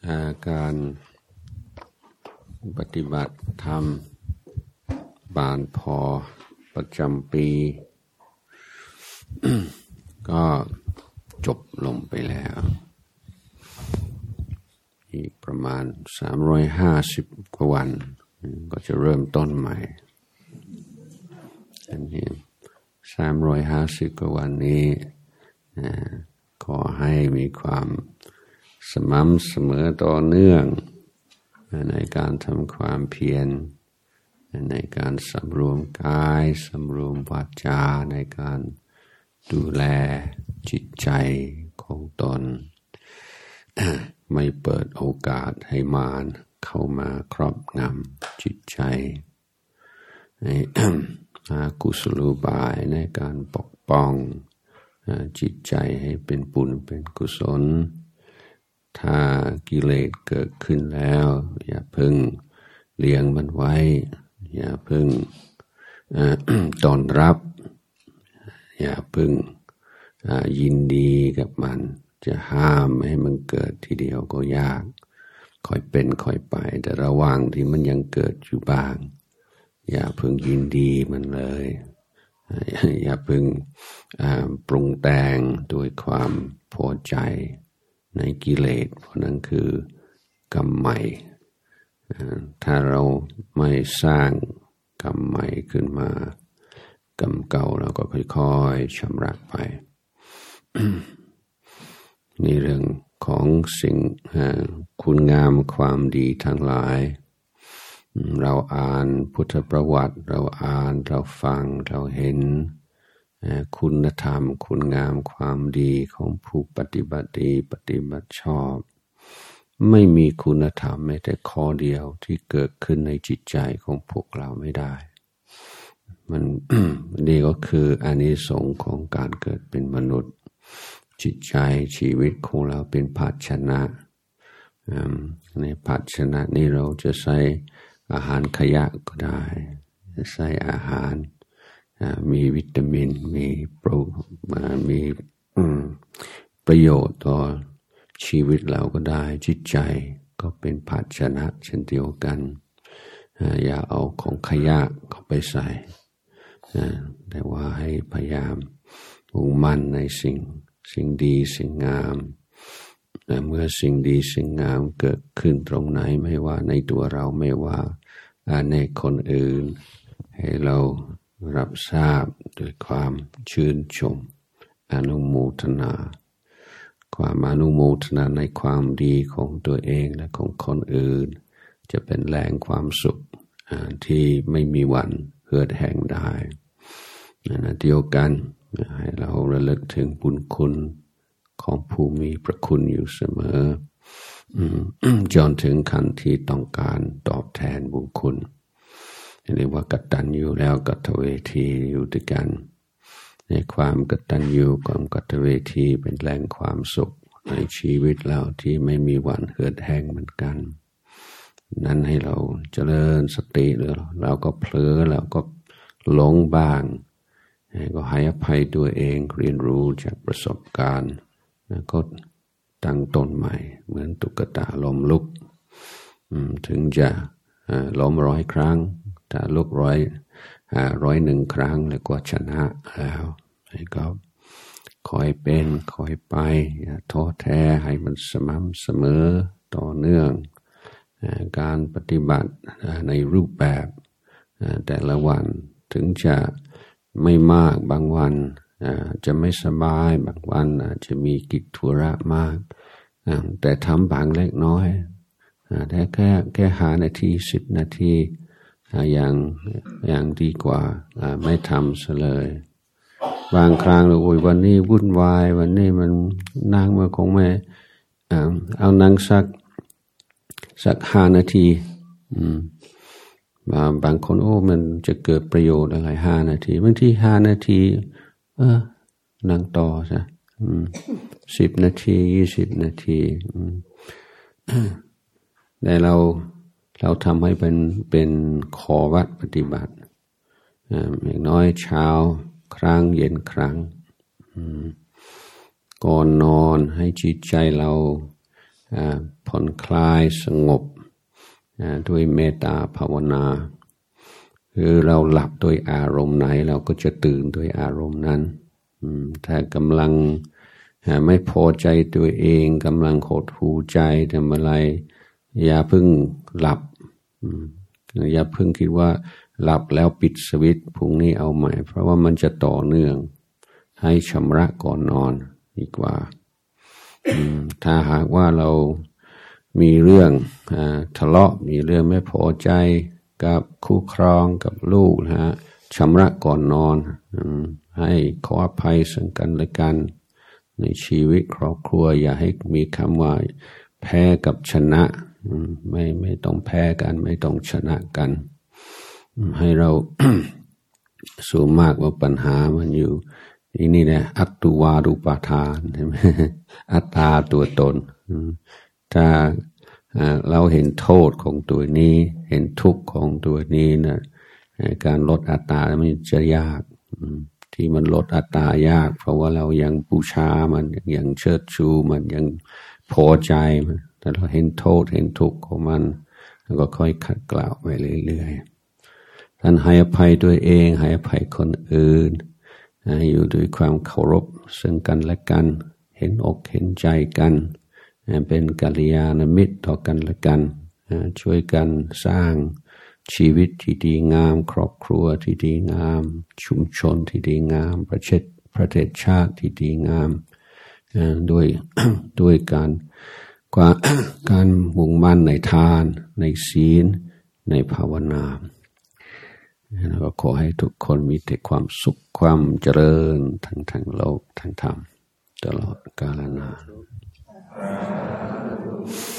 การปฏิบัติธรรมบานพอประจำปี ก็จบลงไปแล้วอีกประมาณ350กว่าวันก็จะเริ่มต้นใหม่อันนี้350กว่าวันนี้ขอให้มีความสม่ำเสมอต่อเนื่องในการทำความเพียรในการสำรวมกายสำรวมวาจาในการดูแลจิตใจของตนไม่เปิดโอกาสให้มารเข้ามาครอบงำจิตใจให้หากุศโลบายในการปกป้องจิตใจให้เป็นบุญเป็นกุศลถ้ากิเลสเกิดขึ้นแล้วอย่าเพิ่งเลี้ยงมันไว้อย่าเพิ่งต้อนรับอย่าเพิ่งยินดีกับมันจะห้ามให้มันเกิดทีเดียวก็ยากค่อยเป็นค่อยไปแต่ระหว่างที่มันยังเกิดอยู่บ้างอย่าเพิ่งยินดีมันเลยอย่าเพิ่งปรุงแต่งด้วยความพอใจในกิเลสเพราะนั้นคือกรรมใหม่ถ้าเราไม่สร้างกรรมใหม่ขึ้นมากรรมเก่าเราก็ค่อยๆชำระไป นี่เรื่องของสิ่งคุณงามความดีทั้งหลายเราอ่านพุทธประวัติเราอ่านเราฟังเราเห็นคุณธรรมคุณงามความดีของผู้ปฏิบัติดีปฏิบัติชอบไม่มีคุณธรรมแม้แต่ข้อเดียวที่เกิดขึ้นในจิตใจของพวกเราไม่ได้มัน นี่ก็คืออานิสงส์ของการเกิดเป็นมนุษย์จิตใจชีวิตของเราเป็นภาชนะในภาชนะนี้เราจะใส่อาหารขยะก็ได้ใส่อาหารมีวิตามินมีประโยชน์ต่อชีวิตเราก็ได้จิตใจก็เป็นภาชนะเช่นเดียวกันอย่าเอาของขยะเข้าไปใส่แต่ว่าให้พยายามมุ่งมั่นในสิ่งดีสิ่งงามเมื่อสิ่งดีสิ่งงามเกิดขึ้นตรงไหนไม่ว่าในตัวเราไม่ว่าในคนอื่นให้เรารับทราบด้วยความชื่นชมอนุโมทนาความอนุโมทนาในความดีของตัวเองและของคนอื่นจะเป็นแหล่งความสุขที่ไม่มีวันเหือดแห้งได้เดียวกันให้เราระลึกถึงบุญคุณของผู้มีพระคุณอยู่เสมอจนถึงขั้นที่ต้องการตอบแทนบุญคุณเรียกว่ากตัญญูแล้วกตเวทีอยู่ด้วยกันในความกตัญญูกับกตเวทีเป็นแหล่งความสุขในชีวิตเราที่ไม่มีวันเหือดแห้งเหมือนกันนั้นให้เราเจริญสติหรือเราก็เผลอเราก็หลงบ้างก็ให้อภัยตัวเองเรียนรู้จากประสบการณ์ก็ตั้งต้นใหม่เหมือนตุ๊กตาล้มลุกถึงจะล้ม100 ครั้งถ้าลุก101 ครั้งแล้วก็ชนะแล้วก็คอยเป็นคอยไปอย่าท้อแท้ให้มันสม่ำเสมอต่อเนื่องการปฏิบัติในรูปแบบแต่ละวันถึงจะไม่มากบางวันจะไม่สบายบางวันอาจจะมีกิจธุระมากแต่ทำบางเล็กน้อยแต่แค่5 นาที10 นาทีอย่างดีกว่าไม่ทำซะเลยบางครั้งโอ้ยวันนี้วุ่นวายวันนี้มันนั่งมาคงไม่เอานั่งสัก5 นาทีบางคนมันจะเกิดประโยชน์อะไร5 นาทีบางที5 นาทีนั่งต่อซะ10 นาที20 นาทีแต่เราทำให้เป็นขอวัดปฏิบัติอย่างน้อยเช้าครั้งเย็นครั้งก่อนนอนให้จิตใจเราผ่อนคลายสงบด้วยเมตตาภาวนาคือเราหลับด้วยอารมณ์ไหนเราก็จะตื่นด้วยอารมณ์นั้นถ้ากำลังไม่พอใจตัวเองกำลังหดหู่ใจทำอะไรอย่าเพิ่งหลับอย่าเพิ่งคิดว่าหลับแล้วปิดสวิตช์พรุ่งนี้เอาใหม่เพราะว่ามันจะต่อเนื่องให้ชำระก่อนนอนดีกว่าถ้าหากว่าเรามีเรื่องทะเลาะมีเรื่องไม่พอใจกับคู่ครองกับลูกชำระก่อนนอนให้ขออภัยซึ่งกันและกันในชีวิตครอบครัวอย่าให้มีคำว่าแพ้กับชนะไม่ต้องแพ้กันไม่ต้องชนะกันให้เรา สูงมากว่าปัญหามันอยู่นี่แหละอัตตุวารูปาทานใช่ไหมอัตตาตัวตนถ้าเราเห็นโทษของตัวนี้เห็นทุกข์ของตัวนี้นะการลดอัตตามันจะยากที่มันลดอัตตายากเพราะว่าเรายังบูชามันยังเชิดชูมันยังพอใจมันแต่เราเห็นโทษเห็นทุกข์ของมันแล้วก็ค่อยขัดเกลาไปเรื่อยๆท่านให้อภัยตัวเองให้อภัยคนอื่นอยู่ด้วยความเคารพซึ่งกันและกันเห็นอกเห็นใจกันเป็นกัลยาณมิตรต่อกันและกันช่วยกันสร้างชีวิตที่ดีงามครอบครัวที่ดีงามชุมชนที่ดีงามประเทศชาติที่ดีงามด้วยการมุ่งมั่นในทานในศีลในภาวนาแล้วก็ขอให้ทุกคนมีแต่ความสุขความเจริญทั้งโลกทั้งธรรมตลอดกาลนาน